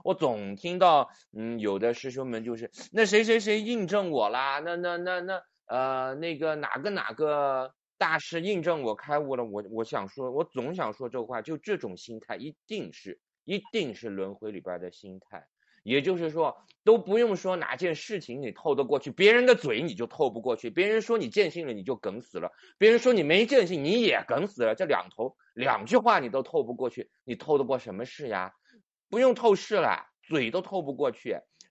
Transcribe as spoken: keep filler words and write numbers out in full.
我总听到，嗯，有的师兄们就是那谁谁谁印证我啦，那那那那呃那个哪个哪个大师印证我开悟了，我我想说，我总想说这话，就这种心态一定是一定是轮回里边的心态。也就是说，都不用说哪件事情你透得过去，别人的嘴你就透不过去，别人说你见性了你就梗死了，别人说你没见性你也梗死了，这两头两句话你都透不过去，你透得过什么事呀？不用透视了，嘴都透不过去。